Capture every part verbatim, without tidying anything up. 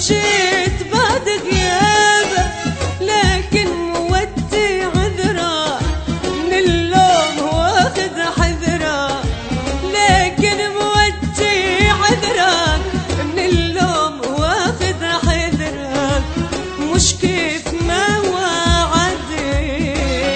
جيت بعد غيابك، لكن مودي عذرك من اللوم واخد حذرك، لكن مودي عذرك من اللوم واخد حذرك، مش كيف ما وعدت.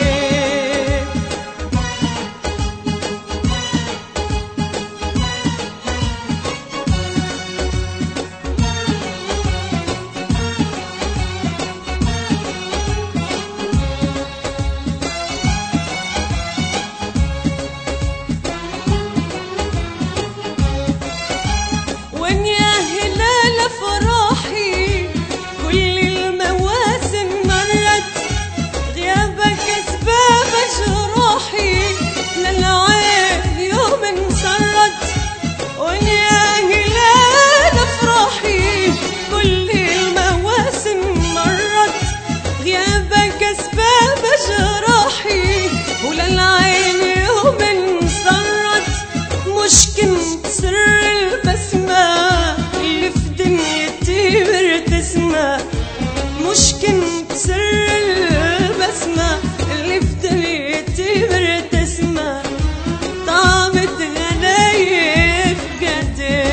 وين يا هلال فرحي كل المواسم مرت، غيابك اسباب جراحي للعين يوم انصرت. وين يا هلال فرحي كل المواسم مرت، غيابك اسباب جراحي وللعين يوم انصرت. مش كنت سر البسمة اللي في دنيتي بتسمع، مش كنت سر البسمة اللي في دنيتي بتسمع، طعمت غلايف قدي.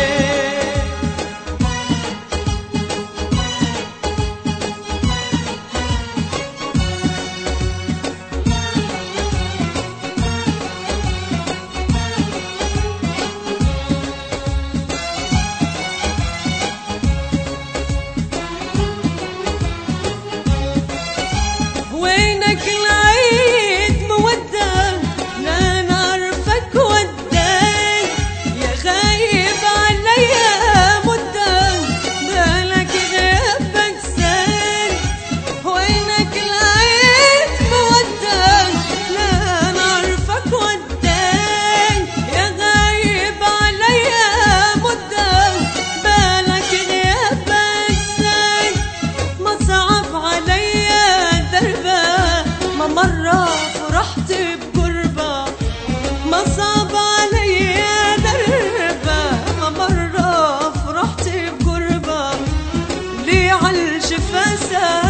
وينك العيد مودة لا نعرفك وداي، يا غايب عليا مدة بالك غيابك زاد. وينك العيد مودة لا نعرفك وداي، يا غايب عليا مدة بالك غيابك زاد. ما صعب عليا دربك ما مرة فرحت بقربة، ما صعب عليا دربك ما مرة فرحت بقربة، ليه عالجفا